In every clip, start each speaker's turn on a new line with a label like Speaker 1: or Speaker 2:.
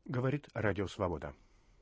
Speaker 1: Говорит Радио Свобода.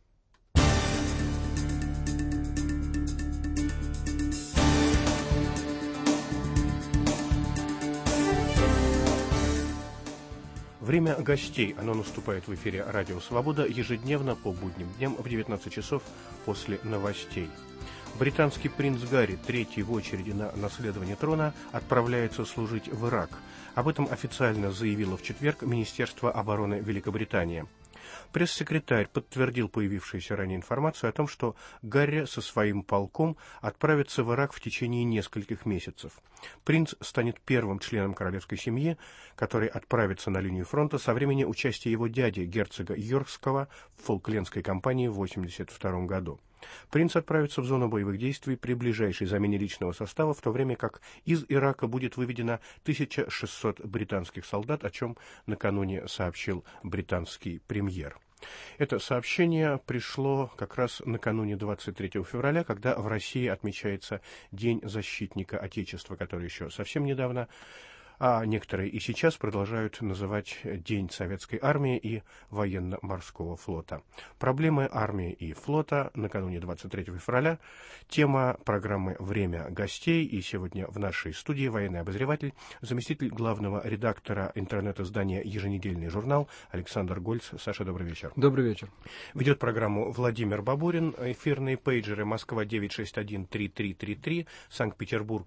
Speaker 1: Время гостей. Оно наступает в эфире Радио Свобода ежедневно по будним дням в 19 часов после новостей. Британский принц Гарри, третий в очереди на наследование трона, отправляется служить в Ирак. Об этом официально заявило в четверг Министерство обороны Великобритании. Пресс-секретарь подтвердил появившуюся ранее информацию о том, что Гарри со своим полком отправится в Ирак в течение нескольких месяцев. Принц станет первым членом королевской семьи, который отправится на линию фронта со времени участия его дяди, герцога Йоркского, в Фолклендской кампании в 1982 году. Принц отправится в зону боевых действий при ближайшей замене личного состава, в то время как из Ирака будет выведено 1600 британских солдат, о чем накануне сообщил британский премьер. Это сообщение пришло как раз накануне 23 февраля, когда в России отмечается День защитника Отечества, который еще совсем недавно, а некоторые и сейчас продолжают называть День Советской Армии и Военно-Морского флота. Проблемы армии и флота накануне 23 февраля. Тема программы «Время гостей». И сегодня в нашей студии военный обозреватель, заместитель главного редактора интернет-издания «Еженедельный журнал» Александр Гольц. Саша, добрый вечер.
Speaker 2: Добрый вечер.
Speaker 1: Ведет программу Владимир Бабурин. Эфирные пейджеры: Москва 961-3333, Санкт-Петербург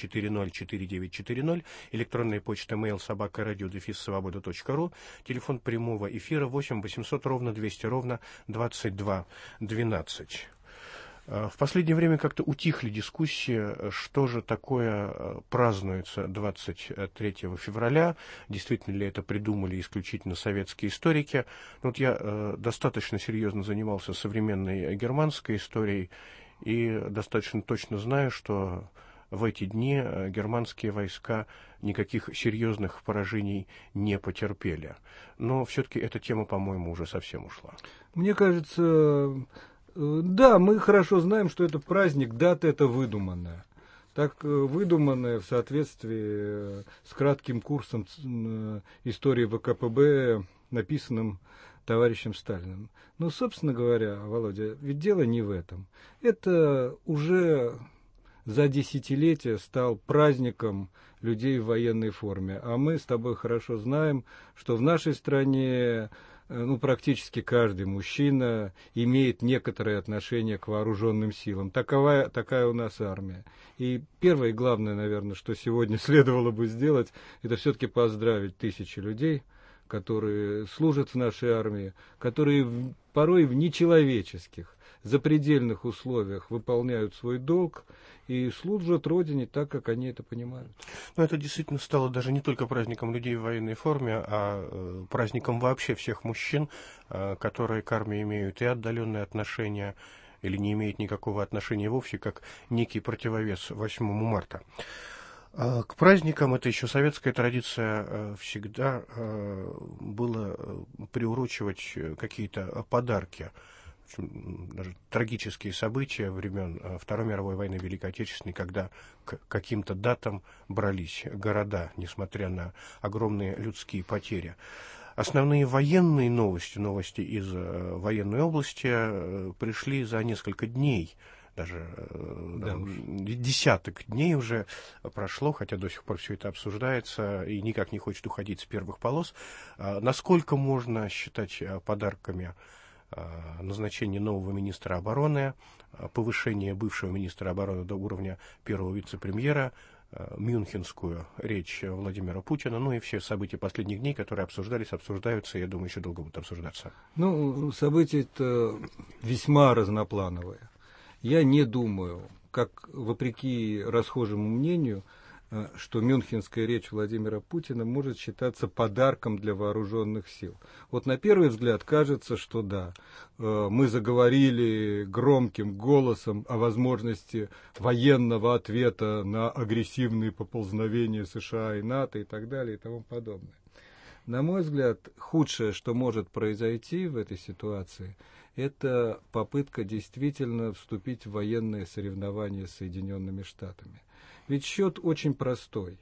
Speaker 1: 740-4940, электронная почта mail@radio-svoboda.ru, телефон прямого эфира 8 800 ровно 200 ровно 22 12. В последнее время как-то утихли дискуссии, что же такое празднуется 23 февраля, действительно ли это придумали исключительно советские историки. Вот я достаточно серьезно занимался современной германской историей и достаточно точно знаю, что в эти дни германские войска никаких серьезных поражений не потерпели. Но все-таки эта тема, по-моему, уже совсем ушла.
Speaker 2: Мне кажется, да, мы хорошо знаем, что это праздник, дата это выдуманная. Так выдуманная в соответствии с кратким курсом истории ВКПБ, написанным товарищем Сталиным. Но, собственно говоря, Володя, ведь дело не в этом. Это уже за десятилетия стал праздником людей в военной форме. А мы с тобой хорошо знаем, что в нашей стране практически каждый мужчина имеет некоторое отношение к вооруженным силам. Такая у нас армия. И первое и главное, наверное, что сегодня следовало бы сделать, это все-таки поздравить тысячи людей, которые служат в нашей армии, которые порой в нечеловеческих, запредельных условиях выполняют свой долг и служат Родине так, как они это понимают.
Speaker 1: Но это действительно стало даже не только праздником людей в военной форме, а праздником вообще всех мужчин, которые к армии имеют и отдаленные отношения, или не имеют никакого отношения вовсе, как некий противовес 8 марта. К праздникам, это еще советская традиция, всегда было приурочивать какие-то подарки. Даже трагические события времен Второй мировой войны, Великой Отечественной, когда к каким-то датам брались города, несмотря на огромные людские потери. Основные военные новости из военной области пришли за несколько дней. Даже десяток дней уже прошло, хотя до сих пор все это обсуждается и никак не хочет уходить с первых полос. Насколько можно считать подарками назначение нового министра обороны, повышение бывшего министра обороны до уровня первого вице-премьера, мюнхенскую речь Владимира Путина, ну и все события последних дней, которые обсуждались, обсуждаются, и, я думаю, еще долго будут обсуждаться.
Speaker 2: События-то весьма разноплановые. Я не думаю, как вопреки расхожему мнению, что мюнхенская речь Владимира Путина может считаться подарком для вооруженных сил. Вот на первый взгляд кажется, что да, мы заговорили громким голосом о возможности военного ответа на агрессивные поползновения США и НАТО и так далее и тому подобное. На мой взгляд, худшее, что может произойти в этой ситуации, это попытка действительно вступить в военные соревнования с Соединенными Штатами. Ведь счет очень простой.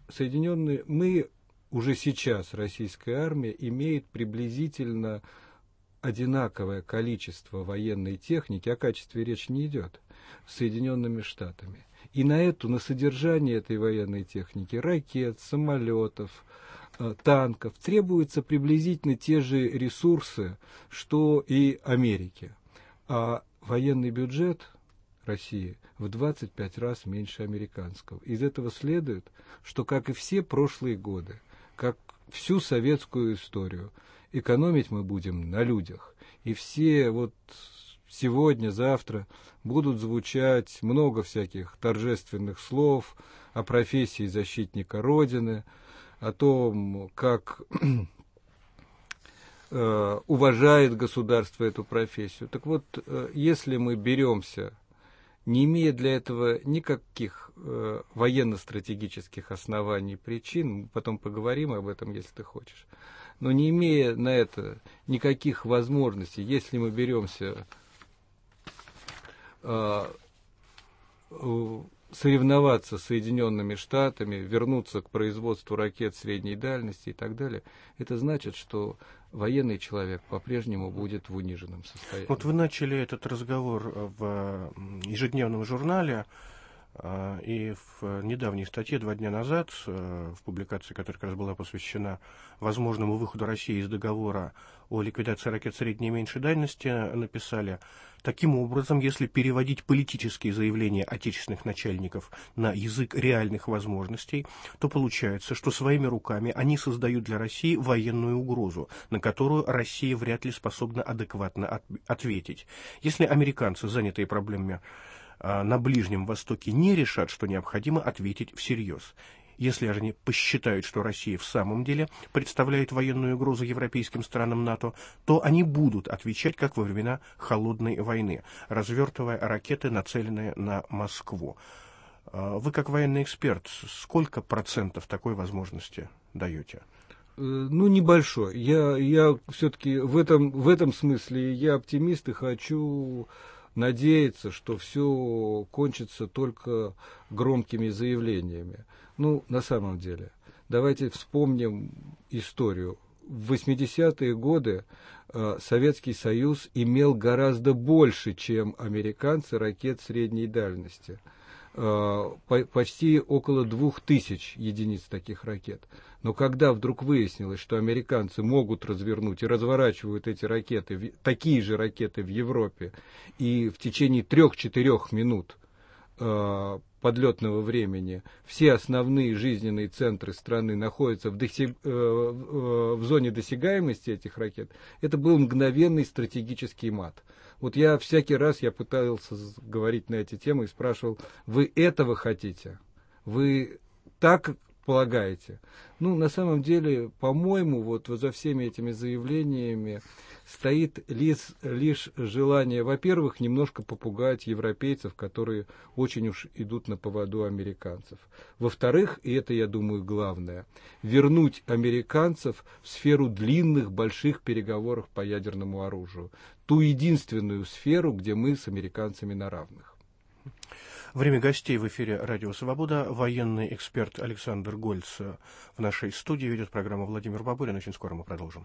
Speaker 2: Мы уже сейчас, российская армия, имеет приблизительно одинаковое количество военной техники, о качестве речи не идет, с Соединенными Штатами. И на содержание этой военной техники, ракет, самолетов, танков, требуются приблизительно те же ресурсы, что и Америке. А военный бюджет России в 25 раз меньше американского. Из этого следует, что, как и все прошлые годы, как всю советскую историю, экономить мы будем на людях. И все вот сегодня, завтра будут звучать много всяких торжественных слов о профессии защитника Родины, о том, как уважает государство эту профессию. Так вот, если мы беремся, не имея для этого никаких военно-стратегических оснований, причин, мы потом поговорим об этом, если ты хочешь, но не имея на это никаких возможностей, если мы беремся соревноваться с Соединенными Штатами, вернуться к производству ракет средней дальности и так далее, это значит, что военный человек по-прежнему будет в униженном состоянии.
Speaker 1: Вот вы начали этот разговор в ежедневном журнале, и в недавней статье 2 дня назад, в публикации, которая как раз была посвящена возможному выходу России из договора о ликвидации ракет средней и меньшей дальности, написали: таким образом, если переводить политические заявления отечественных начальников на язык реальных возможностей, то получается, что своими руками они создают для России военную угрозу, на которую Россия вряд ли способна адекватно ответить. Если американцы, занятые проблемами на Ближнем Востоке, не решат, что необходимо ответить всерьез. Если же они посчитают, что Россия в самом деле представляет военную угрозу европейским странам НАТО, то они будут отвечать, как во времена Холодной войны, развертывая ракеты, нацеленные на Москву. Вы, как военный эксперт, сколько процентов такой возможности даете?
Speaker 2: Ну, небольшой. Я все-таки в этом смысле я оптимист и хочу надеяться, что все кончится только громкими заявлениями. Ну, на самом деле, давайте вспомним историю. В 80-е годы Советский Союз имел гораздо больше, чем американцы, ракет средней дальности. Почти около 2000 единиц таких ракет. Но когда вдруг выяснилось, что американцы могут развернуть и разворачивают эти ракеты, такие же ракеты в Европе, и в течение 3-4 минут подлетного времени все основные жизненные центры страны находятся в зоне досягаемости этих ракет, это был мгновенный стратегический мат. Вот я всякий раз пытался говорить на эти темы и спрашивал: вы этого хотите? Вы так полагаете? Ну, на самом деле, по-моему, вот за всеми этими заявлениями стоит лишь желание, во-первых, немножко попугать европейцев, которые очень уж идут на поводу американцев. Во-вторых, и это, я думаю, главное, вернуть американцев в сферу длинных, больших переговоров по ядерному оружию. Ту единственную сферу, где мы с американцами на равных.
Speaker 1: Время гостей в эфире «Радио Свобода». Военный эксперт Александр Гольц в нашей студии. Ведет программу Владимир Бабурин. Очень скоро мы продолжим.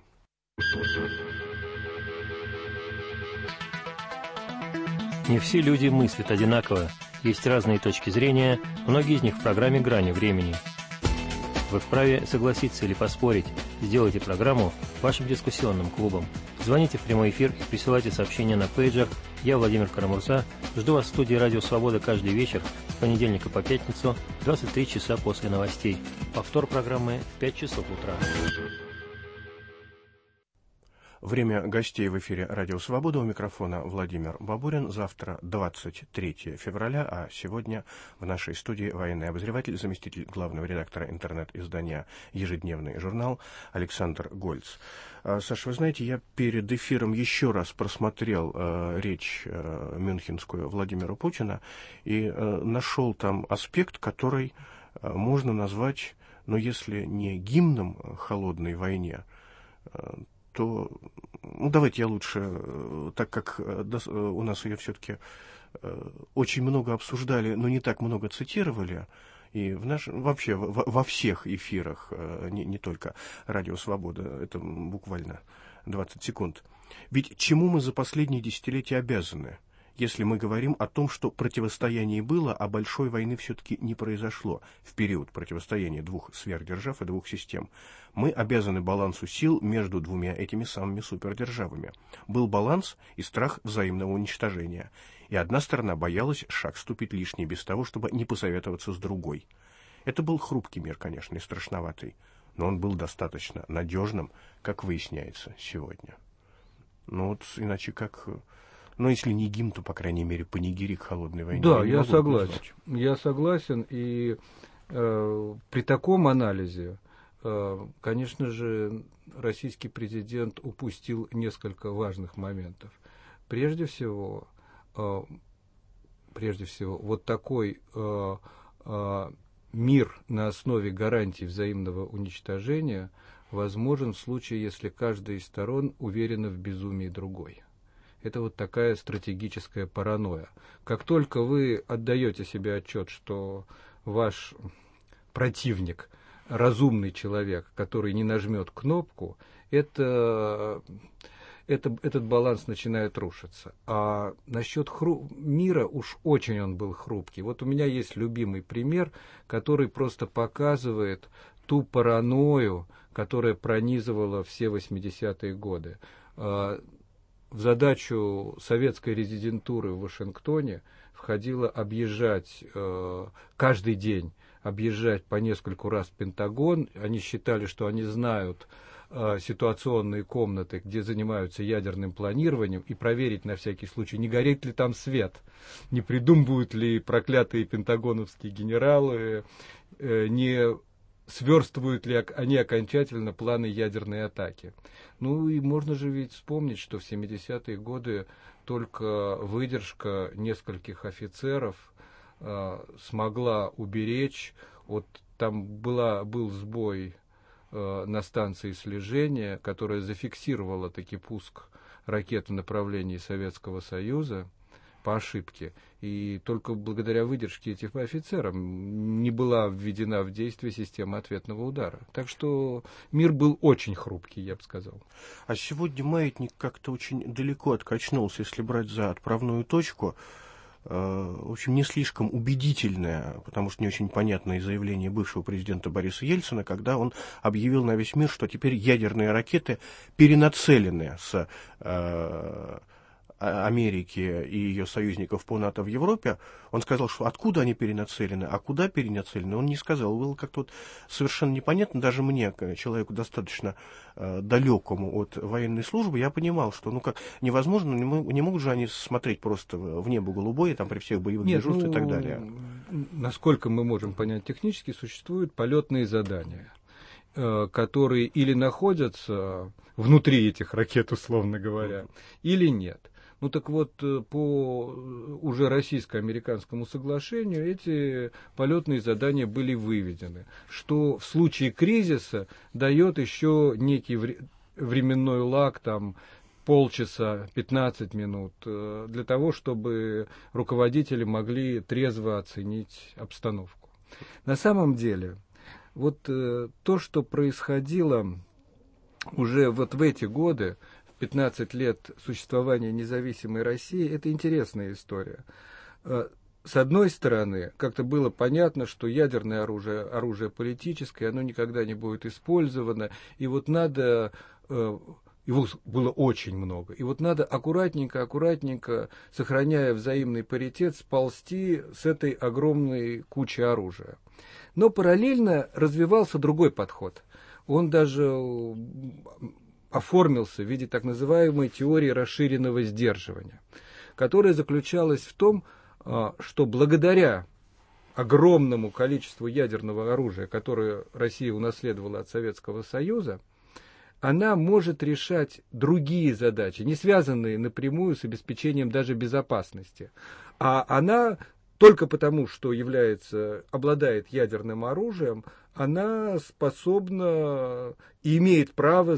Speaker 3: Не все люди мыслят одинаково. Есть разные точки зрения, многие из них в программе «Грани времени». Вы вправе согласиться или поспорить. Сделайте программу вашим дискуссионным клубом. Звоните в прямой эфир и присылайте сообщения на пейджер. Я, Владимир Карамурза, жду вас в студии «Радио Свобода» каждый вечер с понедельника по пятницу, 23 часа после новостей. Повтор программы в 5 часов утра.
Speaker 1: Время гостей в эфире «Радио Свобода». У микрофона Владимир Бабурин. Завтра 23 февраля, а сегодня в нашей студии военный обозреватель, заместитель главного редактора интернет-издания «Ежедневный журнал» Александр Гольц. Саша, вы знаете, я перед эфиром еще раз просмотрел речь мюнхенскую Владимира Путина и нашел там аспект, который можно назвать, ну, если не гимном холодной войне, то, ну, давайте я лучше, так как у нас ее все-таки очень много обсуждали, но не так много цитировали, и вообще во всех эфирах, не только «Радио Свобода», это буквально 20 секунд. Ведь чему мы за последние десятилетия обязаны, если мы говорим о том, что противостояние было, а большой войны все-таки не произошло в период противостояния двух сверхдержав и двух систем? Мы обязаны балансу сил между двумя этими самыми супердержавами. Был баланс и страх взаимного уничтожения. И одна сторона боялась шаг ступить лишний без того, чтобы не посоветоваться с другой. Это был хрупкий мир, конечно, и страшноватый, но он был достаточно надежным, как выясняется сегодня. Ну вот иначе как... Но если не гимн, то, по крайней мере, панигирик холодной войны.
Speaker 2: Да, я согласен. Я согласен. И при таком анализе, конечно же, российский президент упустил несколько важных моментов. Прежде всего, вот такой мир на основе гарантий взаимного уничтожения возможен в случае, если каждая из сторон уверена в безумии другой. Это вот такая стратегическая паранойя. Как только вы отдаете себе отчет, что ваш противник разумный человек, который не нажмет кнопку, этот баланс начинает рушиться. А насчет мира уж очень он был хрупкий. Вот у меня есть любимый пример, который просто показывает ту паранойю, которая пронизывала все 80-е годы. В задачу советской резидентуры в Вашингтоне входило объезжать каждый день, объезжать по нескольку раз Пентагон. Они считали, что они знают ситуационные комнаты, где занимаются ядерным планированием, и проверить на всякий случай, не горит ли там свет, не придумывают ли проклятые пентагоновские генералы, не сверстывают ли они окончательно планы ядерной атаки. Ну и можно же ведь вспомнить, что в 70-е годы только выдержка нескольких офицеров смогла уберечь. Вот там был сбой на станции слежения, которая зафиксировала таки пуск ракет в направлении Советского Союза по ошибке. И только благодаря выдержке этих офицеров не была введена в действие система ответного удара. Так что мир был очень хрупкий, я бы сказал.
Speaker 1: А сегодня маятник как-то очень далеко откачнулся, если брать за отправную точку. В общем, не слишком убедительное, потому что не очень понятное заявление бывшего президента Бориса Ельцина, когда он объявил на весь мир, что теперь ядерные ракеты перенацелены с Америки и ее союзников по НАТО в Европе. Он сказал, что откуда они перенацелены, а куда перенацелены, он не сказал. Было как-то вот совершенно непонятно, даже мне, человеку достаточно далекому от военной службы, я понимал, что невозможно, не могут же они смотреть просто в небо голубое, там при всех боевых дежурствах и так далее.
Speaker 2: Насколько мы можем понять технически, существуют полетные задания, которые или находятся внутри этих ракет, условно говоря, или нет. Ну так вот, по уже российско-американскому соглашению эти полетные задания были выведены, что в случае кризиса дает еще некий временной лаг, там, полчаса, 15 минут, для того, чтобы руководители могли трезво оценить обстановку. На самом деле, вот то, что происходило уже вот в эти годы, 15 лет существования независимой России, это интересная история. С одной стороны, как-то было понятно, что ядерное оружие политическое, оно никогда не будет использовано, и вот надо, его было очень много, и вот надо аккуратненько, сохраняя взаимный паритет, сползти с этой огромной кучи оружия. Но параллельно развивался другой подход. Он даже оформился в виде так называемой теории расширенного сдерживания, которая заключалась в том, что благодаря огромному количеству ядерного оружия, которое Россия унаследовала от Советского Союза, она может решать другие задачи, не связанные напрямую с обеспечением даже безопасности. А она только потому, что обладает ядерным оружием, она способна и имеет право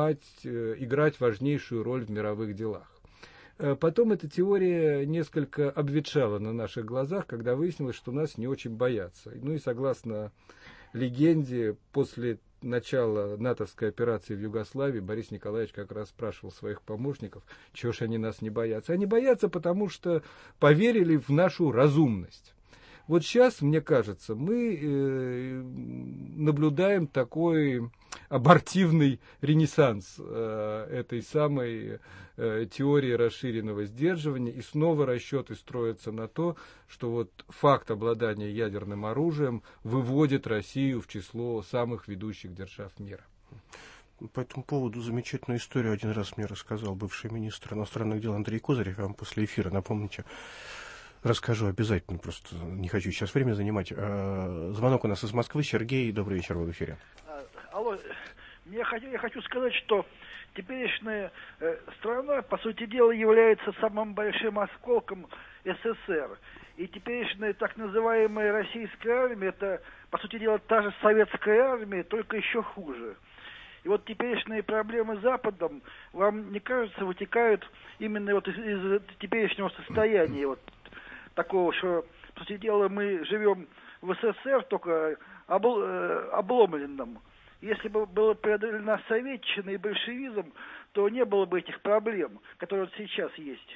Speaker 2: играть важнейшую роль в мировых делах. Потом эта теория несколько обветшала на наших глазах, когда выяснилось, что нас не очень боятся. Ну и согласно легенде, после начала натовской операции в Югославии Борис Николаевич как раз спрашивал своих помощников, чего ж они нас не боятся. Они боятся, потому что поверили в нашу разумность. Вот сейчас, мне кажется, мы наблюдаем такой абортивный ренессанс этой самой теории расширенного сдерживания, и снова расчеты строятся на то, что вот факт обладания ядерным оружием выводит Россию в число самых ведущих держав мира.
Speaker 1: По этому поводу замечательную историю один раз мне рассказал бывший министр иностранных дел Андрей Козырев. Я вам после эфира, напомните, расскажу обязательно, просто не хочу сейчас время занимать. Звонок у нас из Москвы. Сергей, добрый вечер, вы в эфире.
Speaker 4: Алло, я хочу сказать, что теперешняя страна, по сути дела, является самым большим осколком СССР. И теперешняя так называемая российская армия, это, по сути дела, та же советская армия, только еще хуже. И вот теперешние проблемы с Западом, вам не кажется, вытекают именно вот из теперешнего состояния, вот такого, что, по сути дела, мы живем в СССР, только обломленном. Если бы была преодолена советчина и большевизм, то не было бы этих проблем, которые вот сейчас есть.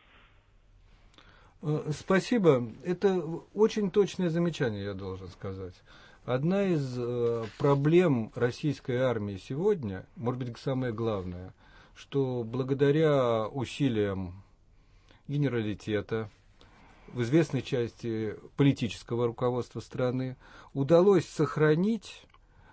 Speaker 2: Спасибо. Это очень точное замечание, я должен сказать. Одна из проблем российской армии сегодня, может быть, самое главное, что благодаря усилиям генералитета, в известной части политического руководства страны, удалось сохранить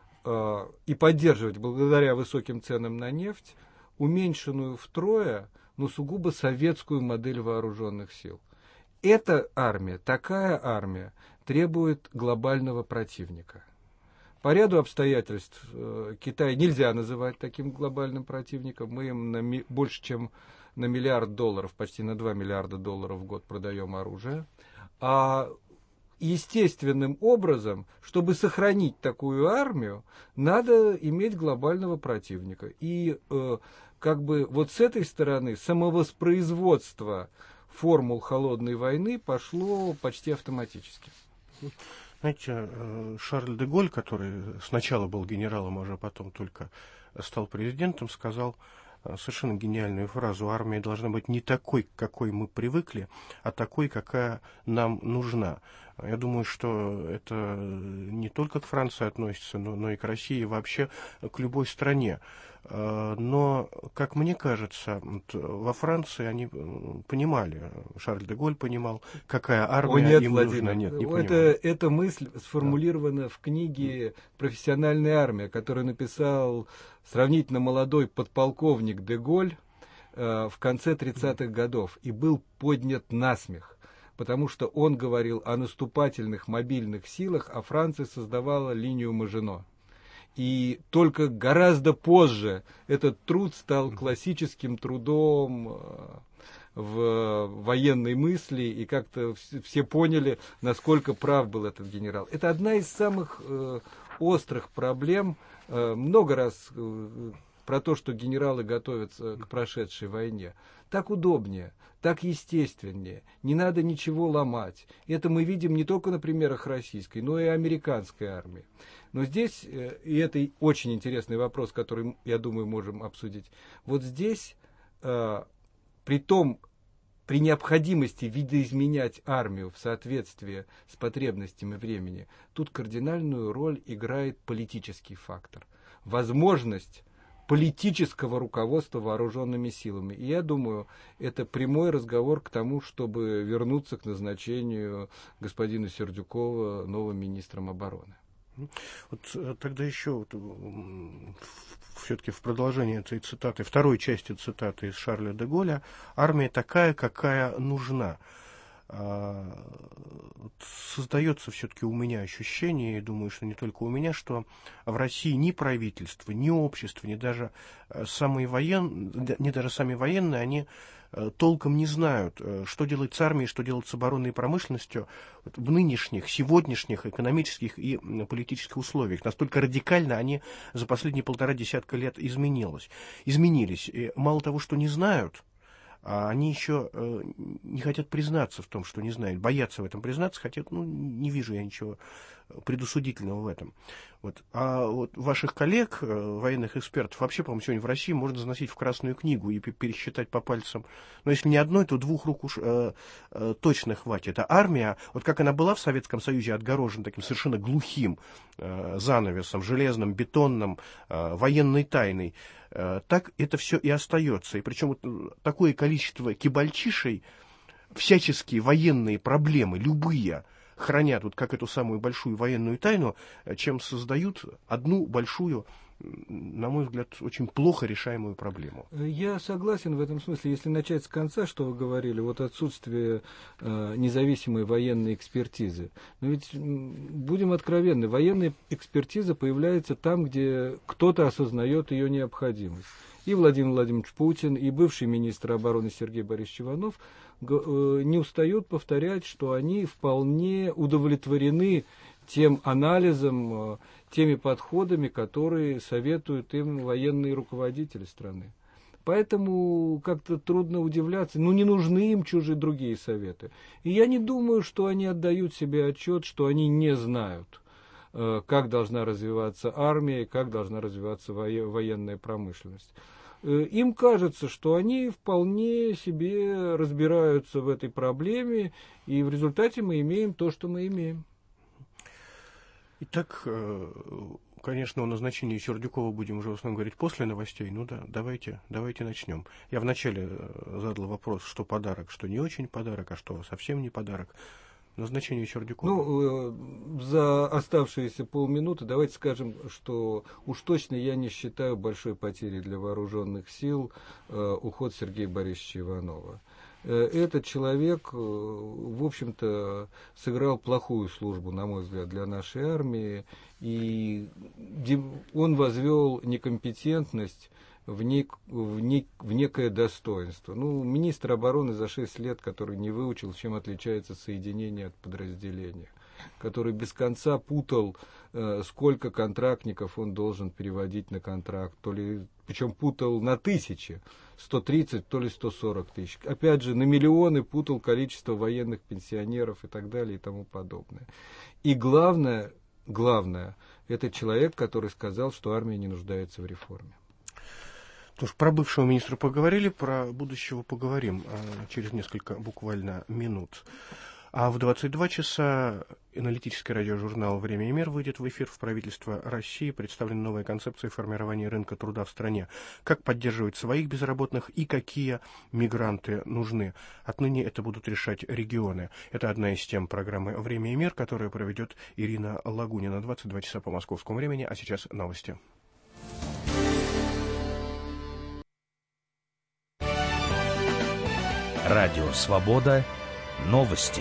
Speaker 2: и поддерживать, благодаря высоким ценам на нефть, уменьшенную втрое, но сугубо советскую модель вооруженных сил. Эта армия, такая армия, требует глобального противника. По ряду обстоятельств Китай нельзя называть таким глобальным противником. Мы им больше, чем на $1 миллиард, почти на $2 миллиарда в год продаем оружие. А естественным образом, чтобы сохранить такую армию, надо иметь глобального противника. И как бы вот с этой стороны самовоспроизводство формул холодной войны пошло почти автоматически.
Speaker 1: Знаете, Шарль де Голль, который сначала был генералом, а уже потом только стал президентом, сказал совершенно гениальную фразу: армия должна быть не такой, какой мы привыкли, а такой, какая нам нужна. Я думаю, что это не только к Франции относится, но и к России, и вообще к любой стране. Но, как мне кажется, во Франции они понимали, Шарль де Голль понимал, какая армия им нужна. Нет, не понимали.
Speaker 2: Эта мысль сформулирована в книге «Профессиональная армия», которую написал сравнительно молодой подполковник де Голль в конце 30-х годов и был поднят насмех, потому что он говорил о наступательных мобильных силах, а Франция создавала линию Мажино. И только гораздо позже этот труд стал классическим трудом в военной мысли, и как-то все поняли, насколько прав был этот генерал. Это одна из самых острых проблем. Много раз про то, что генералы готовятся к прошедшей войне. Так удобнее, так естественнее, не надо ничего ломать. Это мы видим не только на примерах российской, но и американской армии. Но здесь, и это очень интересный вопрос, который, я думаю, можем обсудить, вот здесь, при необходимости видоизменять армию в соответствии с потребностями времени, тут кардинальную роль играет политический фактор. Возможность политического руководства вооруженными силами. И я думаю, это прямой разговор к тому, чтобы вернуться к назначению господина Сердюкова новым министром обороны.
Speaker 1: Вот тогда еще все-таки в продолжении этой цитаты, второй части цитаты из Шарля де Голля: армия такая, какая нужна. Создается все-таки у меня ощущение, и думаю, что не только у меня, что в России ни правительство, ни общество, ни даже сами военные, они толком не знают, что делать с армией, что делать с оборонной промышленностью в нынешних, сегодняшних экономических и политических условиях. Настолько радикально они за последние 1,5 десятка лет изменились. И мало того, что не знают, а они еще не хотят признаться в том, что не знают, боятся в этом признаться, хотят, не вижу я ничего предосудительного в этом. Вот. А вот ваших коллег, военных экспертов, вообще, по-моему, сегодня в России можно заносить в Красную книгу и пересчитать по пальцам. Но если не одной, то двух рук уж точно хватит. А армия, вот как она была в Советском Союзе отгорожена таким совершенно глухим занавесом, железным, бетонным, военной тайной, так это все и остается. И причем вот такое количество кибальчишей, всяческие военные проблемы, любые, хранят вот как эту самую большую военную тайну, чем создают одну большую, на мой взгляд, очень плохо решаемую проблему.
Speaker 2: Я согласен в этом смысле. Если начать с конца, что вы говорили, вот отсутствие независимой военной экспертизы. Но ведь, будем откровенны, военная экспертиза появляется там, где кто-то осознает ее необходимость. И Владимир Владимирович Путин, и бывший министр обороны Сергей Борисович Иванов не устают повторять, что они вполне удовлетворены тем анализом, теми подходами, которые советуют им военные руководители страны. Поэтому как-то трудно удивляться, не нужны им чужие другие советы. И я не думаю, что они отдают себе отчет, что они не знают, как должна развиваться армия, как должна развиваться военная промышленность. Им кажется, что они вполне себе разбираются в этой проблеме, и в результате мы имеем то, что мы имеем.
Speaker 1: Итак, конечно, о назначении Сердюкова будем уже в основном говорить после новостей. Ну да, давайте начнем. Я вначале задал вопрос, что подарок, что не очень подарок, а что совсем не подарок. Назначение Сердюкова.
Speaker 2: За оставшиеся полминуты давайте скажем, что уж точно я не считаю большой потерей для вооруженных сил уход Сергея Борисовича Иванова. Этот человек, в общем-то, сыграл плохую службу, на мой взгляд, для нашей армии, и он возвел некомпетентность в некое достоинство. Министр обороны за 6 лет, который не выучил, чем отличается соединение от подразделения, который без конца путал, сколько контрактников он должен переводить на контракт, причем путал на тысячи, 130, то ли 140 тысяч. Опять же, на миллионы путал количество военных пенсионеров и так далее и тому подобное. И главное, это человек, который сказал, что армия не нуждается в реформе.
Speaker 1: Потому что про бывшего министра поговорили, про будущего поговорим через несколько буквально минут. А в 22 часа аналитический радиожурнал «Время и мир» выйдет в эфир. В правительство России представлена новая концепция формирования рынка труда в стране. Как поддерживать своих безработных и какие мигранты нужны. Отныне это будут решать регионы. Это одна из тем программы «Время и мир», которую проведет Ирина Лагунина. 22 часа по московскому времени. А сейчас новости.
Speaker 5: Радио «Свобода». Новости.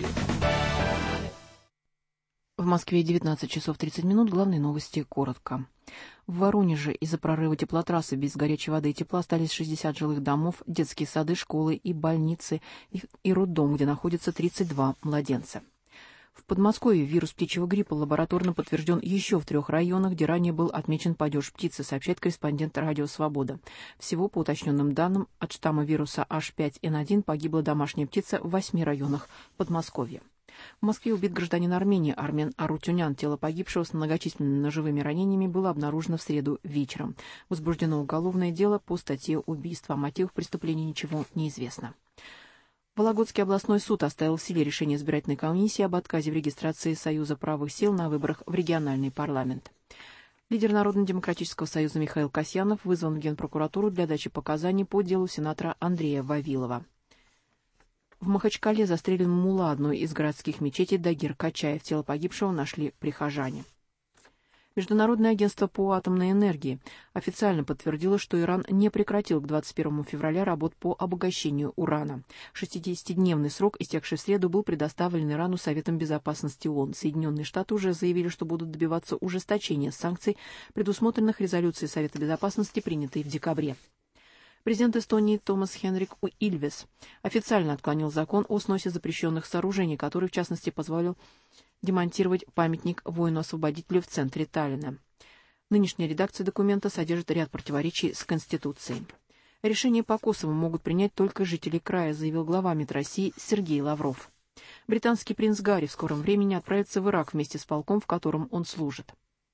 Speaker 6: В Москве 19 часов 30 минут. Главные новости коротко. В Воронеже из-за прорыва теплотрассы без горячей воды и тепла остались 60 жилых домов, детские сады, школы и больницы и роддом, где находятся 32 младенца. В Подмосковье вирус птичьего гриппа лабораторно подтвержден еще в 3 районах, где ранее был отмечен падеж птицы, сообщает корреспондент «Радио Свобода». Всего, по уточненным данным, от штамма вируса H5N1 погибла домашняя птица в 8 районах Подмосковья. В Москве убит гражданин Армении Армен Арутюнян. Тело погибшего с многочисленными ножевыми ранениями было обнаружено в среду вечером. Возбуждено уголовное дело по статье «Убийство». О мотивах преступления ничего не известно. Вологодский областной суд оставил в силе решение избирательной комиссии об отказе в регистрации Союза правых сил на выборах в региональный парламент. Лидер Народно-демократического союза Михаил Касьянов вызван в Генпрокуратуру для дачи показаний по делу сенатора Андрея Вавилова. В Махачкале застрелен мулла одной из городских мечетей Дагир Качаев. Тело погибшего нашли прихожане. Международное агентство по атомной энергии официально подтвердило, что Иран не прекратил к 21 февраля работ по обогащению урана. 60-дневный срок, истекший в среду, был предоставлен Ирану Советом Безопасности ООН. Соединенные Штаты уже заявили, что будут добиваться ужесточения санкций, предусмотренных резолюцией Совета Безопасности, принятой в декабре. Президент Эстонии Томас Хенрик Ильвес официально отклонил закон о сносе запрещенных сооружений, который, в частности, позволил демонтировать памятник воину-освободителю в центре Таллина. Нынешняя редакция документа содержит ряд противоречий с Конституцией. Решение по Косово могут принять только жители края, заявил глава МИД России Сергей Лавров. Британский принц Гарри в скором времени отправится в Ирак вместе с полком, в котором он служит.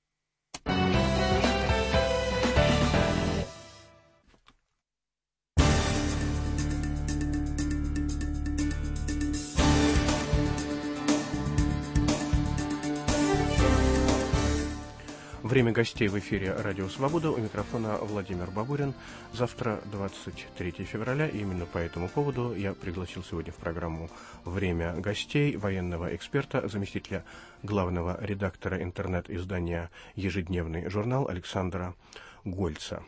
Speaker 1: Время гостей в эфире «Радио Свобода». У микрофона Владимир Бабурин. Завтра 23 февраля, и именно по этому поводу я пригласил сегодня в программу «Время гостей» военного эксперта, заместителя главного редактора интернет-издания «Ежедневный журнал» Александра Гольца.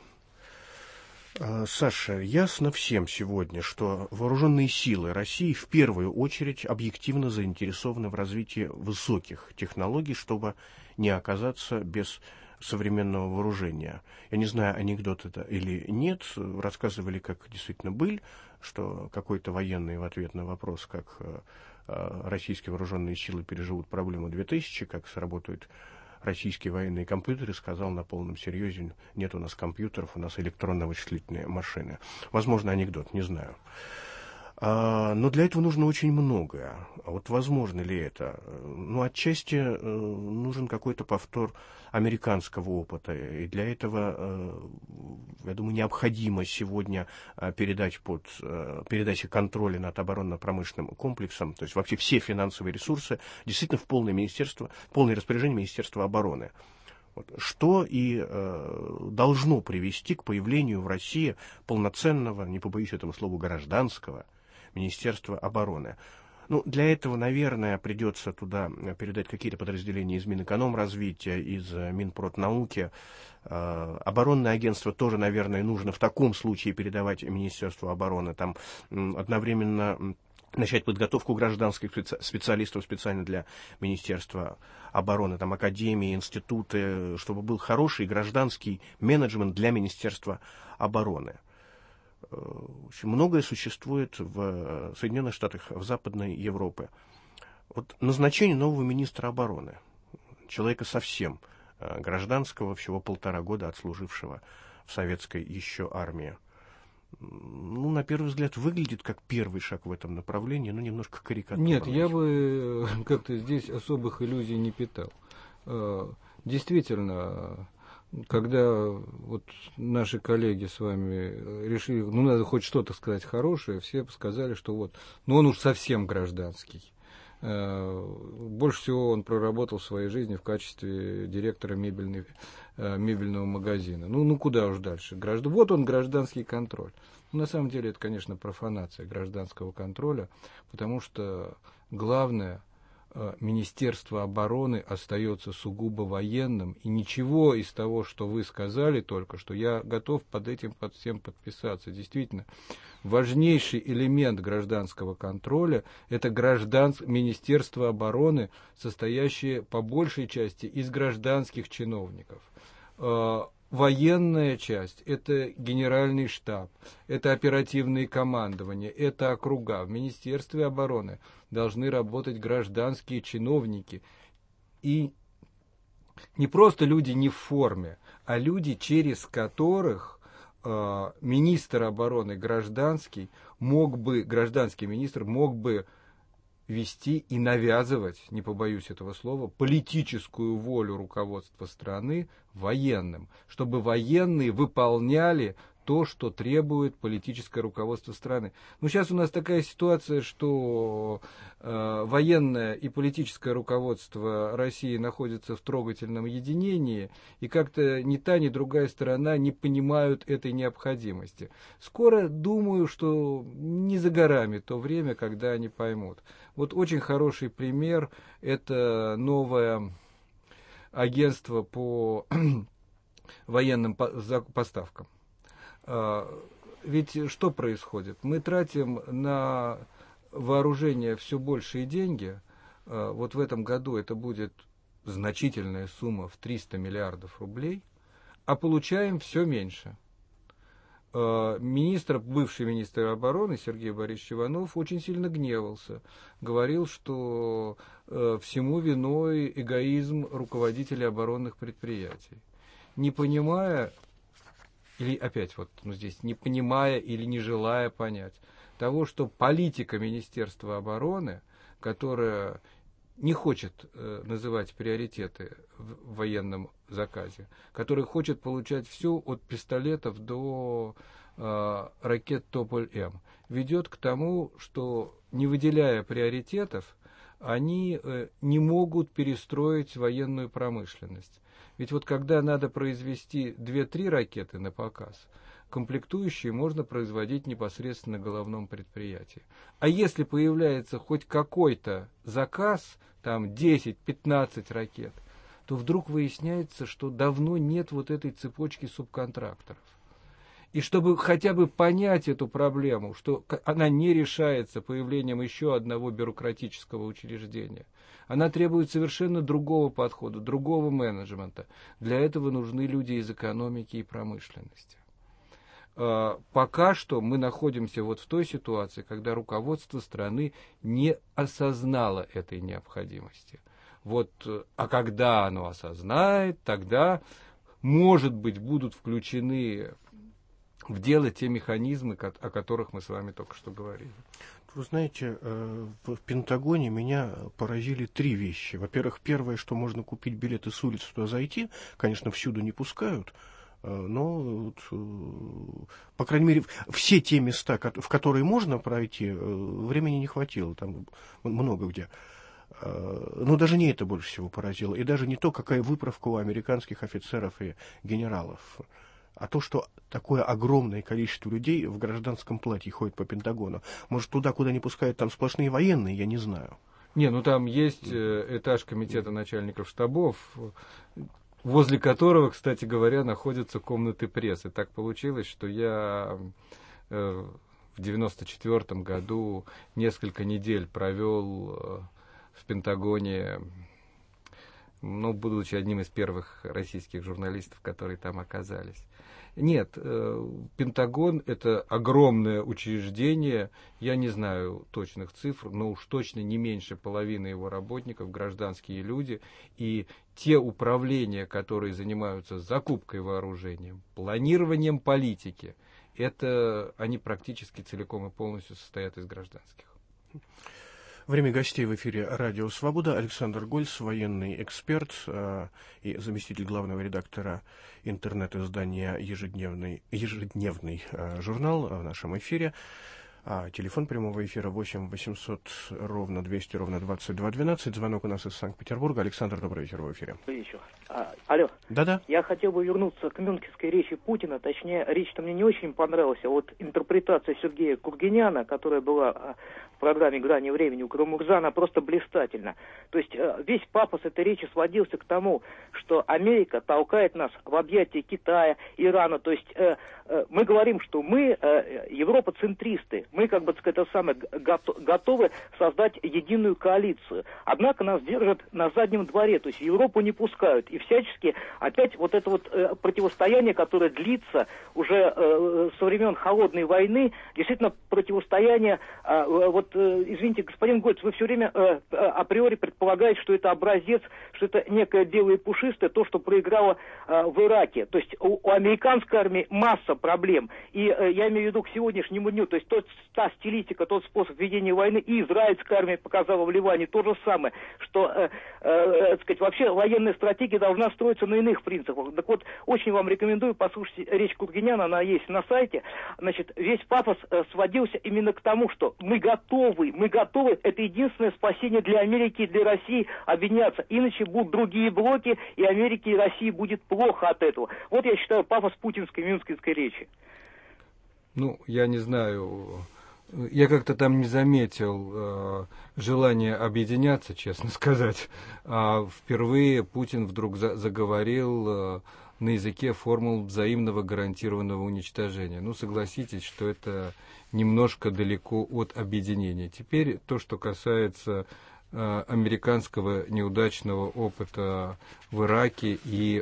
Speaker 1: Саша, ясно всем сегодня, что вооруженные силы России в первую очередь объективно заинтересованы в развитии высоких технологий, чтобы не оказаться без современного вооружения. Я не знаю, анекдот это или нет, рассказывали, как действительно был, что какой-то военный в ответ на вопрос, как российские вооруженные силы переживут проблему 2000, как сработают российские военные компьютеры, сказал на полном серьезе: нет у нас компьютеров, у нас электронно-вычислительные машины. Возможно, анекдот, не знаю. Но для этого нужно очень многое. А вот возможно ли это? Ну, отчасти нужен какой-то повтор американского опыта. И для этого, я думаю, необходимо сегодня передача контроля над оборонно-промышленным комплексом, то есть вообще все финансовые ресурсы, действительно в полное распоряжение Министерства обороны. Вот. Что и должно привести к появлению в России полноценного, не побоюсь этого слова, гражданского Министерства обороны. Ну, для этого, наверное, придется туда передать какие-то подразделения из Минэкономразвития, из Минпроднауки. Оборонное агентство тоже, наверное, нужно в таком случае передавать Министерству обороны. Там одновременно начать подготовку гражданских специалистов специально для Министерства обороны, там академии, институты, чтобы был хороший гражданский менеджмент для Министерства обороны. Очень многое существует в Соединенных Штатах, в Западной Европе. Вот назначение нового министра обороны, человека совсем гражданского, всего 1,5 года отслужившего в советской еще армии, ну, на первый взгляд, выглядит как первый шаг в этом направлении, но немножко карикатурно.
Speaker 2: Нет, я бы как-то здесь особых иллюзий не питал. Действительно, когда вот наши коллеги с вами решили, ну, надо хоть что-то сказать хорошее, все сказали, что вот, ну, он уж совсем гражданский. Больше всего он проработал в своей жизни в качестве директора мебельного магазина. Ну, куда уж дальше. Вот он, гражданский контроль. На самом деле это, конечно, профанация гражданского контроля, потому что главное, Министерство обороны остается сугубо военным, и ничего из того, что вы сказали только что, я готов под всем подписаться. Действительно, важнейший элемент гражданского контроля – это Министерство обороны, состоящее по большей части из гражданских чиновников. Военная часть – это генеральный штаб, это оперативные командования, это округа. В Министерстве обороны должны работать гражданские чиновники. И не просто люди не в форме, а люди, через которых министр обороны гражданский министр мог бы вести и навязывать, не побоюсь этого слова, политическую волю руководства страны военным, чтобы военные выполняли то, что требует политическое руководство страны. Ну, сейчас у нас такая ситуация, что военное и политическое руководство России находятся в трогательном единении, и как-то ни та, ни другая сторона не понимают этой необходимости. Скоро, думаю, что не за горами то время, когда они поймут. Вот очень хороший пример – это новое агентство по военным поставкам. Ведь что происходит? Мы тратим на вооружение все большие деньги. Вот в этом году это будет значительная сумма в 300 миллиардов рублей, а получаем все меньше. Бывший министр обороны Сергей Борисович Иванов очень сильно гневался. Говорил, что всему виной эгоизм руководителей оборонных предприятий. Не понимая, или опять вот здесь, не понимая или не желая понять того, что политика Министерства обороны, которая не хочет называть приоритеты в военном заказе, которая хочет получать все от пистолетов до ракет Тополь-М, ведет к тому, что, не выделяя приоритетов, они не могут перестроить военную промышленность. Ведь вот когда надо произвести 2-3 ракеты на показ, комплектующие можно производить непосредственно на головном предприятии. А если появляется хоть какой-то заказ, там 10-15 ракет, то вдруг выясняется, что давно нет вот этой цепочки субконтракторов. И чтобы хотя бы понять эту проблему, что она не решается появлением еще одного бюрократического учреждения, она требует совершенно другого подхода, другого менеджмента. Для этого нужны люди из экономики и промышленности. Пока что мы находимся вот в той ситуации, когда руководство страны не осознало этой необходимости. Вот, а когда оно осознает, тогда, может быть, будут включены в дело те механизмы, о которых мы с вами только что говорили.
Speaker 1: Вы знаете, в Пентагоне меня поразили 3 вещи. Во-первых, первое, что можно купить билеты с улицы туда зайти, конечно, всюду не пускают, но, по крайней мере, все те места, в которые можно пройти, времени не хватило, там много где. Но даже не это больше всего поразило, и даже не то, какая выправка у американских офицеров и генералов, а то, что такое огромное количество людей в гражданском платье ходит по Пентагону. Может, туда, куда не пускают, там сплошные военные, я не знаю.
Speaker 2: Не, ну там есть этаж комитета начальников штабов, возле которого, кстати говоря, находятся комнаты прессы. Так получилось, что я в 1994 году несколько недель провел в Пентагоне, ну, будучи одним из первых российских журналистов, которые там оказались. Нет, Пентагон – это огромное учреждение, я не знаю точных цифр, но уж точно не меньше половины его работников – гражданские люди, и те управления, которые занимаются закупкой вооружения, планированием политики, это они практически целиком и полностью состоят из гражданских.
Speaker 1: Время гостей в эфире «Радио Свобода». Александр Гольц, военный эксперт и заместитель главного редактора интернет-издания «Ежедневный журнал» в нашем эфире. Телефон прямого эфира 8 800 ровно 200 ровно 2212. Звонок у нас из Санкт-Петербурга. Александр, добрый вечер в эфире.
Speaker 7: Добрый вечер. Алло.
Speaker 1: Да-да.
Speaker 7: Я хотел бы вернуться к мюнхенской речи Путина. Точнее, речь-то мне не очень понравилась, а вот интерпретация Сергея Кургиняна, которая была в программе «Грани времени» у Карамурзана, просто блистательна. То есть весь пафос этой речи сводился к тому, что Америка толкает нас в объятия Китая, Ирана. То есть мы говорим, что мы европоцентристы. Мы, как бы, так сказать, готовы создать единую коалицию. Однако нас держат на заднем дворе, то есть Европу не пускают. И всячески опять вот это вот противостояние, которое длится уже со времен Холодной войны, действительно противостояние, извините, господин Гольц, вы все время априори предполагаете, что это образец, что это некое белое и пушистое, то, что проиграло в Ираке. То есть у американской армии масса проблем. И я имею в виду к сегодняшнему дню, то есть та стилистика, тот способ ведения войны, и израильская армия показала в Ливане то же самое, что, так сказать, вообще военная стратегия должна строиться на иных принципах. Так вот, очень вам рекомендую послушать речь Кургиняна, она есть на сайте. Значит, весь пафос сводился именно к тому, что мы готовы, это единственное спасение для Америки и для России объединяться. Иначе будут другие блоки, и Америке и России будет плохо от этого. Вот я считаю пафос путинской мюнхенской речи.
Speaker 2: Ну, я не знаю, я как-то там не заметил желания объединяться, честно сказать. А впервые Путин вдруг заговорил на языке формул взаимного гарантированного уничтожения. Ну, согласитесь, что это немножко далеко от объединения. Теперь то, что касается американского неудачного опыта в Ираке и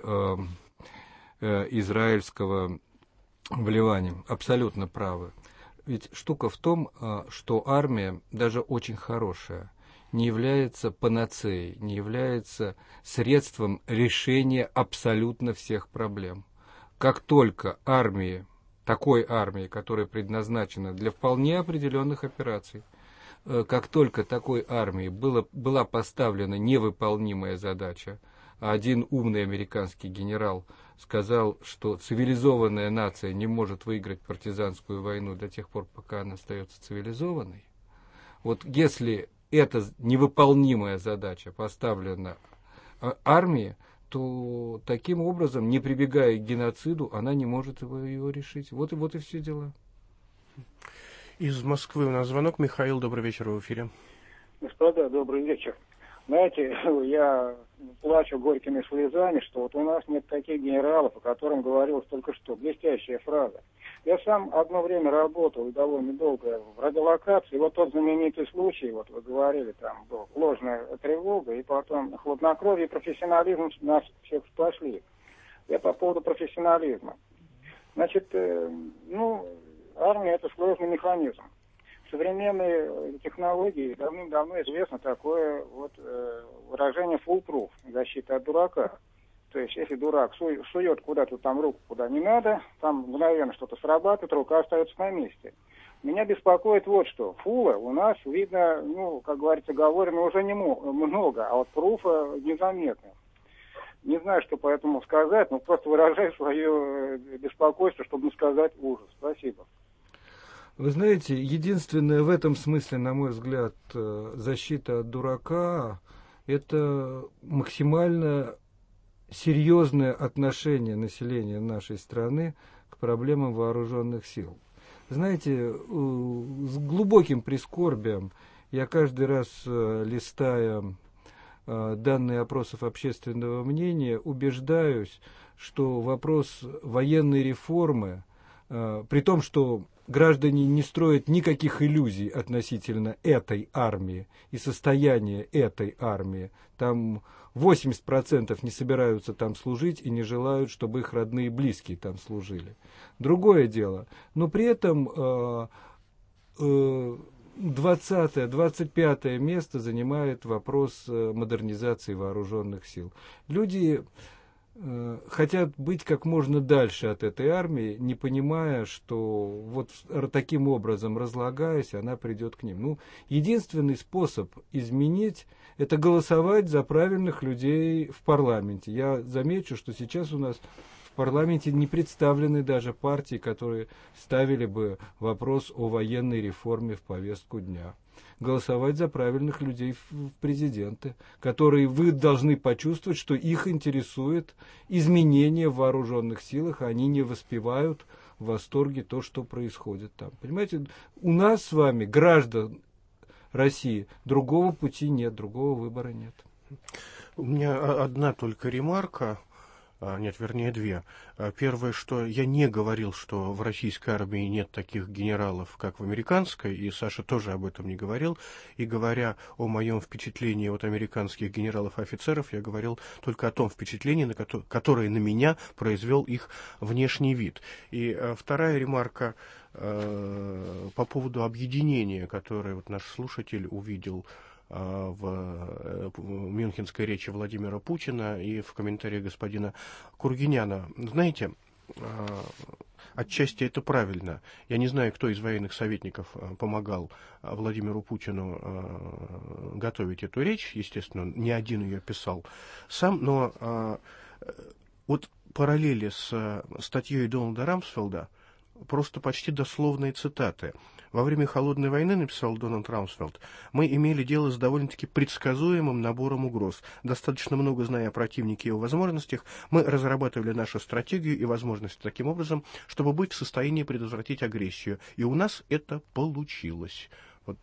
Speaker 2: израильского в Ливане. Абсолютно правы. Ведь штука в том, что армия, даже очень хорошая, не является панацеей, не является средством решения абсолютно всех проблем. Как только такой армии, которая предназначена для вполне определенных операций, как только такой армии была поставлена невыполнимая задача, а один умный американский генерал сказал, что цивилизованная нация не может выиграть партизанскую войну до тех пор, пока она остается цивилизованной. Вот если эта невыполнимая задача поставлена армии, то таким образом, не прибегая к геноциду, она не может его решить. Вот и все дела.
Speaker 1: Из Москвы у нас звонок. Михаил, добрый вечер, в эфире.
Speaker 8: Господа, добрый вечер. Знаете, я плачу горькими слезами, что вот у нас нет таких генералов, о котором говорилось только что. Блестящая фраза. Я сам одно время работал, и довольно долго, в радиолокации. Вот тот знаменитый случай, вот вы говорили, там была ложная тревога, и потом хладнокровие и профессионализм нас всех спасли. Я по поводу профессионализма. Значит, армия — это сложный механизм. Современные технологии давным-давно известно такое выражение foolproof, защита от дурака. То есть, если дурак сует куда-то там руку, куда не надо, там мгновенно что-то срабатывает, рука остается на месте. Меня беспокоит вот что. Фула у нас видно, как говорится, говорено уже не много, а вот пруфа незаметно. Не знаю, что по этому сказать, но просто выражаю свое беспокойство, чтобы не сказать ужас. Спасибо.
Speaker 2: Вы знаете, единственное в этом смысле, на мой взгляд, защита от дурака – это максимально серьезное отношение населения нашей страны к проблемам вооруженных сил. Знаете, с глубоким прискорбием я каждый раз, листая данные опросов общественного мнения, убеждаюсь, что вопрос военной реформы, при том, что граждане не строят никаких иллюзий относительно этой армии и состояния этой армии. Там 80% не собираются там служить и не желают, чтобы их родные и близкие там служили. Другое дело. Но при этом 20-25 место занимает вопрос модернизации вооруженных сил. Люди хотят быть как можно дальше от этой армии, не понимая, что вот таким образом, разлагаясь, она придет к ним. Единственный способ изменить — это голосовать за правильных людей в парламенте. Я замечу, что сейчас у нас в парламенте не представлены даже партии, которые ставили бы вопрос о военной реформе в повестку дня. Голосовать за правильных людей в президенты, которые вы должны почувствовать, что их интересует изменение в вооруженных силах, а они не воспевают в восторге то, что происходит там. Понимаете, у нас с вами, граждан России, другого пути нет, другого выбора нет.
Speaker 1: У меня одна только ремарка. Нет, вернее, две. Первое, что я не говорил, что в российской армии нет таких генералов, как в американской, и Саша тоже об этом не говорил. И говоря о моем впечатлении от американских генералов и офицеров, я говорил только о том впечатлении, которое на меня произвел их внешний вид. И вторая ремарка по поводу объединения, которое наш слушатель увидел в мюнхенской речи Владимира Путина и в комментарии господина Кургиняна. Знаете, отчасти это правильно. Я не знаю, кто из военных советников помогал Владимиру Путину готовить эту речь. Естественно, он не один ее писал сам, но вот параллели с статьей Дональда Рамсфелда просто почти дословные цитаты. Во время Холодной войны, написал Дональд Рамсфелд, мы имели дело с довольно-таки предсказуемым набором угроз. Достаточно много зная о противнике и его возможностях, мы разрабатывали нашу стратегию и возможности таким образом, чтобы быть в состоянии предотвратить агрессию. И у нас это получилось. Вот,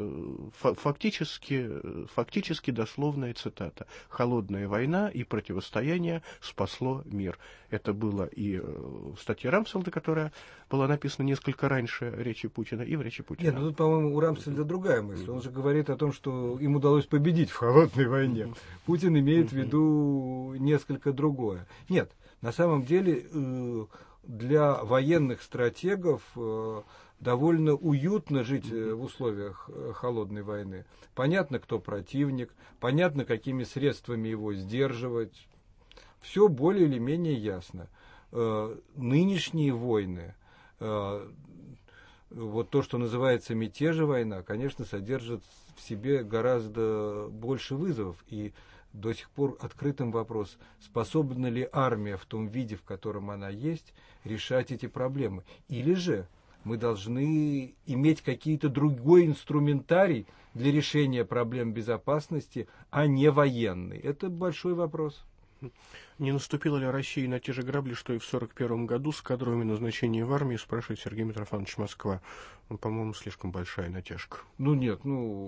Speaker 1: фактически дословная цитата. Холодная война и противостояние спасло мир. Это было и в статье Рамсфелда, которая была написана несколько раньше речи Путина, и в речи Путина.
Speaker 2: Нет, тут, по-моему, у Рамсфельда другая мысль. Он же говорит о том, что им удалось победить в холодной войне. Путин имеет в виду несколько другое. Нет, на самом деле для военных стратегов довольно уютно жить в условиях холодной войны. Понятно, кто противник, понятно, какими средствами его сдерживать. Все более или менее ясно. Нынешние войны вот то, что называется мятежная война, конечно, содержит в себе гораздо больше вызовов. И до сих пор открытым вопрос, способна ли армия в том виде, в котором она есть, решать эти проблемы. Или же мы должны иметь какие-то другой инструментарий для решения проблем безопасности, а не военный. Это большой вопрос.
Speaker 1: Не наступила ли Россия на те же грабли, что и в 1941 году с кадровыми назначениями в армии, спрашивает Сергей Митрофанович, Москва. Ну, по-моему, слишком большая натяжка.
Speaker 2: Ну, нет,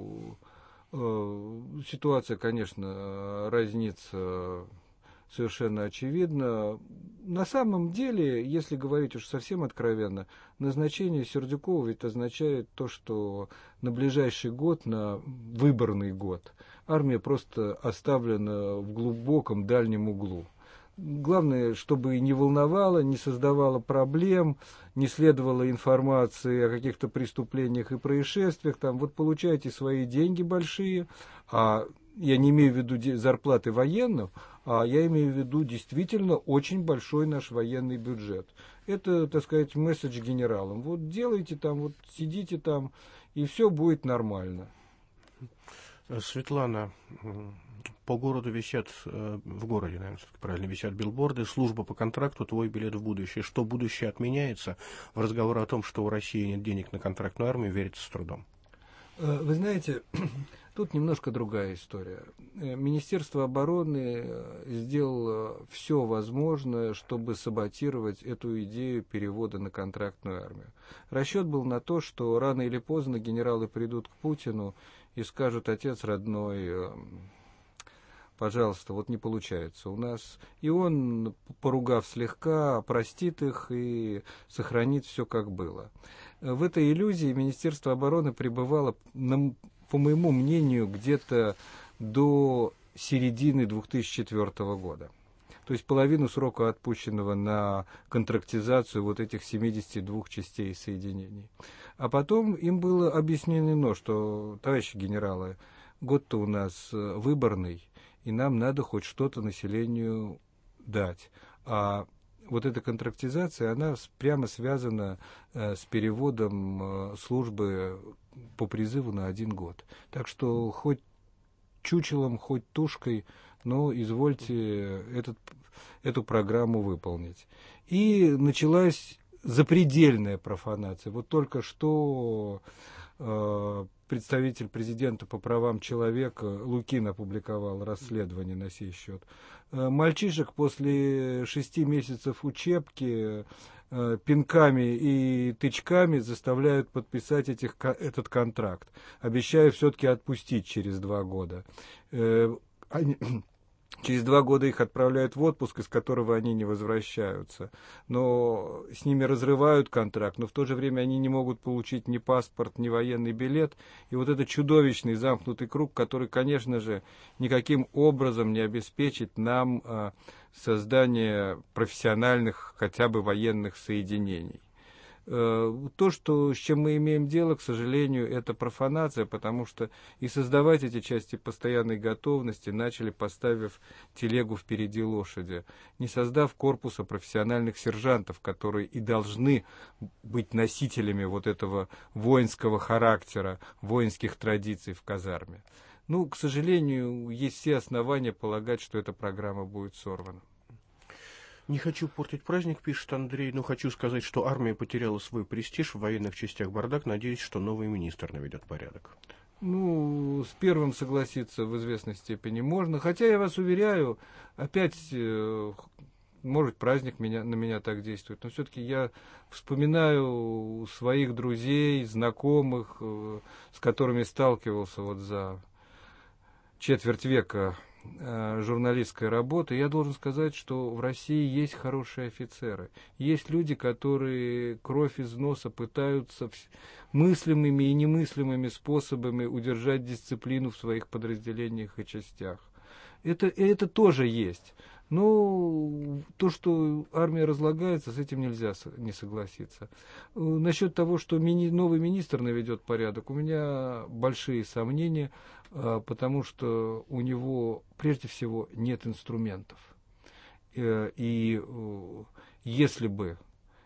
Speaker 2: ситуация, конечно, разнится совершенно очевидно. На самом деле, если говорить уж совсем откровенно, назначение Сердюкова ведь означает то, что на ближайший год, на выборный год, армия просто оставлена в глубоком дальнем углу. Главное, чтобы не волновало, не создавало проблем, не следовало информации о каких-то преступлениях и происшествиях. Там, вот получайте свои деньги большие, а я не имею в виду зарплаты военных, а я имею в виду действительно очень большой наш военный бюджет. Это, так сказать, месседж генералам. Вот делайте там, вот сидите там, и все будет нормально.
Speaker 1: Светлана, по городу висят, в городе, наверное, все-таки правильно, висят билборды, служба по контракту, твой билет в будущее. Что будущее отменяется? В разговор о том, что у России нет денег на контрактную армию, верится с трудом.
Speaker 2: Вы знаете, тут немножко другая история. Министерство обороны сделало все возможное, чтобы саботировать эту идею перевода на контрактную армию. Расчет был на то, что рано или поздно генералы придут к Путину и скажут: отец родной, пожалуйста, вот не получается у нас. И он, поругав слегка, простит их и сохранит все как было. В этой иллюзии Министерство обороны пребывало, по моему мнению, где-то до середины 2004 года. То есть половину срока, отпущенного на контрактизацию вот этих 72 частей и соединений. А потом им было объяснено, что, товарищи генералы, год-то у нас выборный, и нам надо хоть что-то населению дать. А вот эта контрактизация, она прямо связана с переводом службы по призыву на 1 год. Так что хоть чучелом, хоть тушкой, но извольте эту программу выполнить. И началась запредельная профанация. Вот только что представитель президента по правам человека Лукин опубликовал расследование на сей счет. Мальчишек после 6 месяцев учебки пинками и тычками заставляют подписать этот контракт, обещая все-таки отпустить через 2 года. Через 2 года их отправляют в отпуск, из которого они не возвращаются. Но с ними разрывают контракт, но в то же время они не могут получить ни паспорт, ни военный билет. И вот это чудовищный замкнутый круг, который, конечно же, никаким образом не обеспечит нам создание профессиональных, хотя бы военных соединений. То, с чем мы имеем дело, к сожалению, это профанация, потому что и создавать эти части постоянной готовности начали, поставив телегу впереди лошади, не создав корпуса профессиональных сержантов, которые и должны быть носителями вот этого воинского характера, воинских традиций в казарме. К сожалению, есть все основания полагать, что эта программа будет сорвана.
Speaker 1: Не хочу портить праздник, пишет Андрей, но хочу сказать, что армия потеряла свой престиж, в военных частях бардак. Надеюсь, что новый министр наведет порядок.
Speaker 2: С первым согласиться в известной степени можно. Хотя, я вас уверяю, опять, может, праздник на меня так действует, но все-таки я вспоминаю своих друзей, знакомых, с которыми сталкивался вот за четверть века журналистской работы. Я должен сказать, что в России есть хорошие офицеры. Есть люди, которые кровь из носа пытаются мыслимыми и немыслимыми способами удержать дисциплину в своих подразделениях и частях. Это тоже есть. Но то, что армия разлагается, с этим нельзя не согласиться. Насчет того, что новый министр наведет порядок, у меня большие сомнения, потому что у него, прежде всего, нет инструментов. И если бы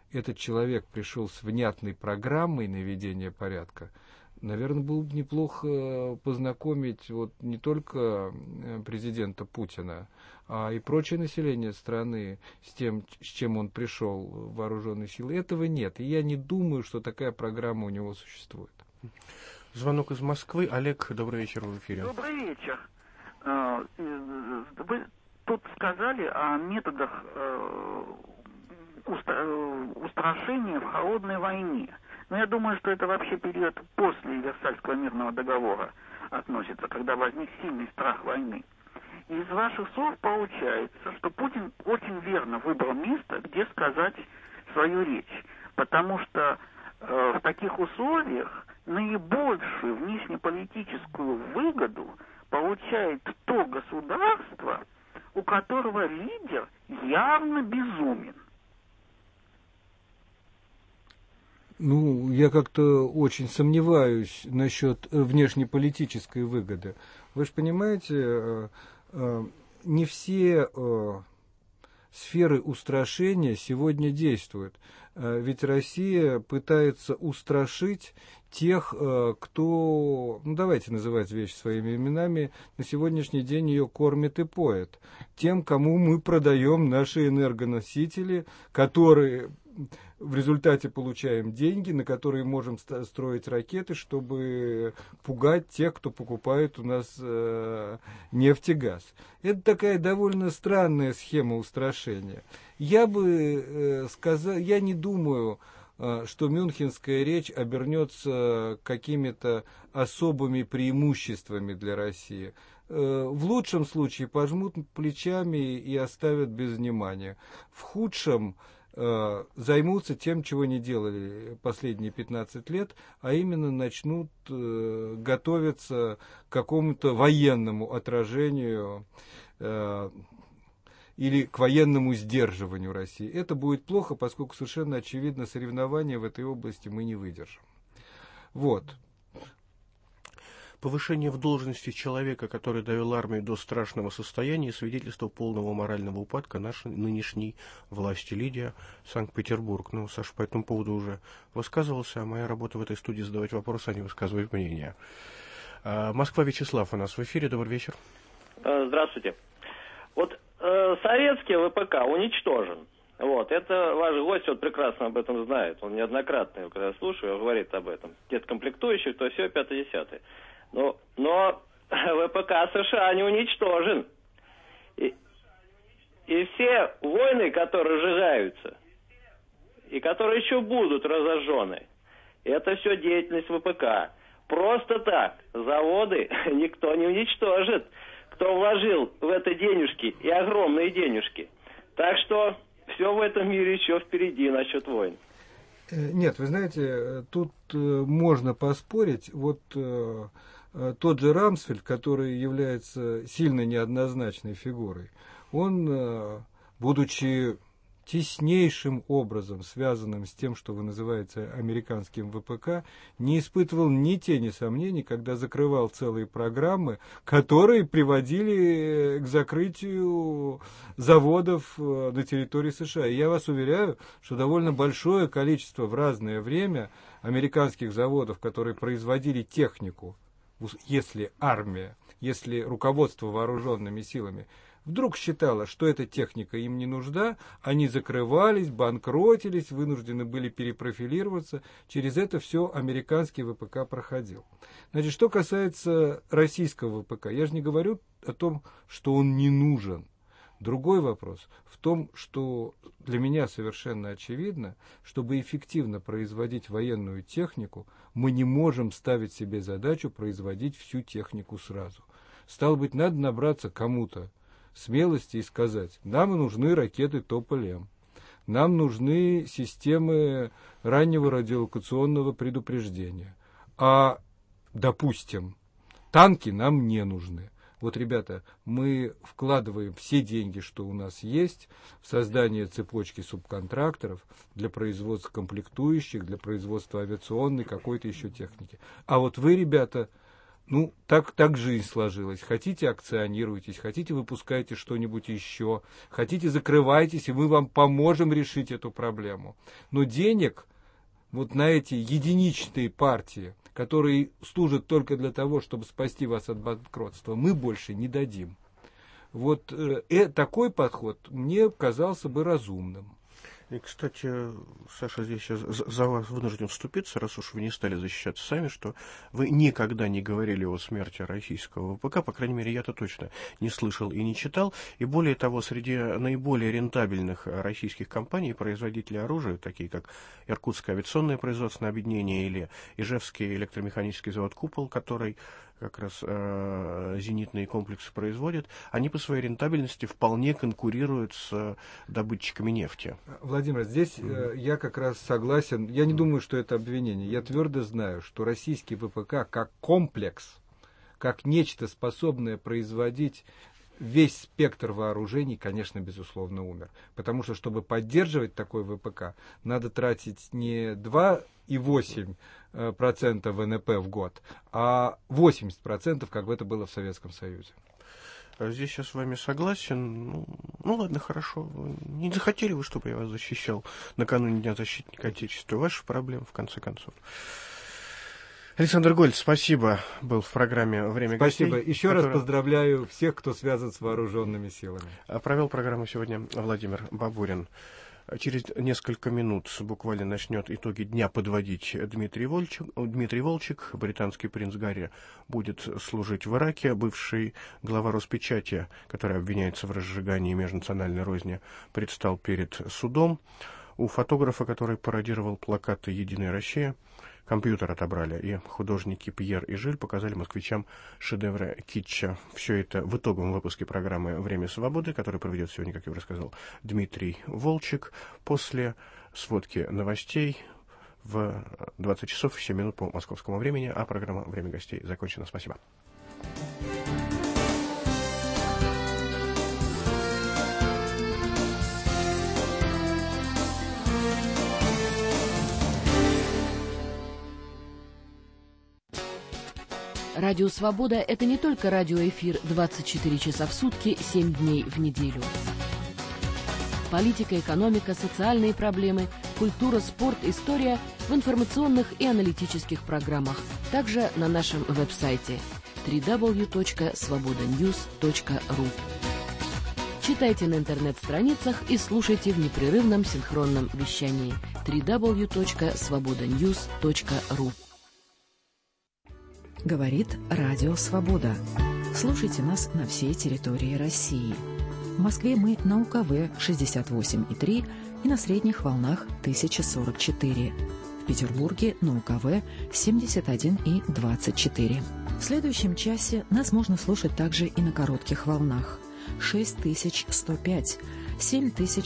Speaker 2: этот человек пришел с внятной программой наведения порядка, наверное, было бы неплохо познакомить вот не только президента Путина, а и прочее население страны с тем, с чем он пришел в вооруженные силы. Этого нет, и я не думаю, что такая программа у него существует.
Speaker 1: Звонок из Москвы. Олег, добрый вечер, в эфире.
Speaker 9: Добрый вечер. Вы тут сказали о методах устрашения в холодной войне. Но я думаю, что это вообще период после Версальского мирного договора относится, когда возник сильный страх войны. И из ваших слов получается, что Путин очень верно выбрал место, где сказать свою речь. Потому что в таких условиях наибольшую внешнеполитическую выгоду получает то государство, у которого лидер явно безумен.
Speaker 2: Ну, я как-то очень сомневаюсь насчет внешнеполитической выгоды. Вы же понимаете, не все сферы устрашения сегодня действуют. Ведь Россия пытается устрашить тех, кто, ну давайте называть вещи своими именами, на сегодняшний день ее кормит и поет. Тем, кому мы продаем наши энергоносители, которые в результате получаем деньги, на которые можем строить ракеты, чтобы пугать тех, кто покупает у нас нефть и газ. Это такая довольно странная схема устрашения. Я бы сказал, я не думаю, что мюнхенская речь обернется какими-то особыми преимуществами для России. В лучшем случае пожмут плечами и оставят без внимания. В худшем займутся тем, чего не делали последние 15 лет, а именно начнут готовиться к какому-то военному отражению или к военному сдерживанию России. Это будет плохо, поскольку совершенно очевидно, соревнования в этой области мы не выдержим. Вот.
Speaker 1: Повышение в должности человека, который довел армию до страшного состояния, свидетельство полного морального упадка нашей нынешней власти. Лидия, Санкт-Петербург. Ну, Саша по этому поводу уже высказывался, а моя работа в этой студии задавать вопросы, а не высказывать мнение. Москва, Вячеслав у нас в эфире. Добрый вечер.
Speaker 10: Здравствуйте. Вот советский ВПК уничтожен. Вот, это ваш гость вот прекрасно об этом знает. Он неоднократно, когда я слушаю, говорит об этом. Нет комплектующих, то все, 5-10. Но ВПК США не уничтожен. И все войны, которые сжигаются, и которые еще будут разожжены, это все деятельность ВПК. Просто так заводы никто не уничтожит, кто вложил в это денежки, и огромные денежки. Так что все в этом мире еще впереди насчет войн.
Speaker 2: Нет, вы знаете, тут можно поспорить. Вот тот же Рамсфельд, который является сильно неоднозначной фигурой, он, будучи теснейшим образом связанным с тем, что вы называете американским ВПК, не испытывал ни тени сомнений, когда закрывал целые программы, которые приводили к закрытию заводов на территории США. И я вас уверяю, что довольно большое количество в разное время американских заводов, которые производили технику, если армия, если руководство вооруженными силами вдруг считало, что эта техника им не нужна, они закрывались, банкротились, вынуждены были перепрофилироваться. Через это все американский ВПК проходил. Значит, что касается российского ВПК, я же не говорю о том, что он не нужен. Другой вопрос в том, что для меня совершенно очевидно, чтобы эффективно производить военную технику, мы не можем ставить себе задачу производить всю технику сразу. Стало быть, надо набраться кому-то смелости и сказать: нам нужны ракеты Тополь-М, нам нужны системы раннего радиолокационного предупреждения, а, допустим, танки нам не нужны. Вот, ребята, мы вкладываем все деньги, что у нас есть, в создание цепочки субконтракторов для производства комплектующих, для производства авиационной, какой-то еще техники. А вот вы, ребята, Ну, так жизнь сложилась. Хотите, акционируйтесь, хотите, выпускайте что-нибудь еще, хотите, закрывайтесь, и мы вам поможем решить эту проблему. Но денег вот на эти единичные партии, которые служат только для того, чтобы спасти вас от банкротства, мы больше не дадим. Вот такой подход мне казался бы разумным.
Speaker 1: И, кстати, Саша, здесь я за вас вынужден вступиться, раз уж вы не стали защищаться сами, что вы никогда не говорили о смерти российского ВПК, по крайней мере, я-то точно не слышал и не читал. И более того, среди наиболее рентабельных российских компаний, производителей оружия, такие как Иркутское авиационное производственное объединение или Ижевский электромеханический завод «Купол», который как раз зенитные комплексы производят, они по своей рентабельности вполне конкурируют с добытчиками нефти.
Speaker 2: Владимир, здесь я как раз согласен. Я не думаю, что это обвинение. Я твердо знаю, что российский ВПК как комплекс, как нечто, способное производить весь спектр вооружений, конечно, безусловно, умер. Потому что, чтобы поддерживать такой ВПК, надо тратить не 2,8% ВНП в год, а 80%, как бы это было в Советском Союзе.
Speaker 1: Здесь я с вами согласен. Ну ладно, хорошо. Не захотели вы, чтобы я вас защищал накануне Дня защитника Отечества. Ваши проблемы, в конце концов. Александр Гольц, спасибо, был в программе «Время гостей».
Speaker 2: Спасибо. Еще раз поздравляю всех, кто связан с вооруженными силами.
Speaker 1: Провел программу сегодня Владимир Бабурин. Через несколько минут буквально начнет итоги дня подводить Дмитрий Волчек. Британский принц Гарри будет служить в Ираке. Бывший глава Роспечати, который обвиняется в разжигании межнациональной розни, предстал перед судом. У фотографа, который пародировал плакаты «Единая Россия», компьютер отобрали, и художники Пьер и Жиль показали москвичам шедевры китча. Все это в итоговом выпуске программы «Время свободы», который проведет сегодня, как я уже рассказал, Дмитрий Волчек. После сводки новостей в 20 часов 7 минут по московскому времени, а программа «Время гостей» закончена. Спасибо.
Speaker 11: Радио «Свобода» — это не только радиоэфир 24 часа в сутки, 7 дней в неделю. Политика, экономика, социальные проблемы, культура, спорт, история в информационных и аналитических программах. Также на нашем веб-сайте www.svobodanews.ru. Читайте на интернет-страницах и слушайте в непрерывном синхронном вещании www.svobodanews.ru.
Speaker 6: Говорит Радио Свобода. Слушайте нас на всей территории России. В Москве мы на УКВ 68,3 и на средних волнах 1044. В Петербурге на УКВ 71,24. В следующем часе нас можно слушать также и на коротких волнах 6105,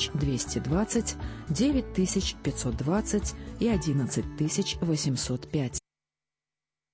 Speaker 6: 7220, 9520 и 11805.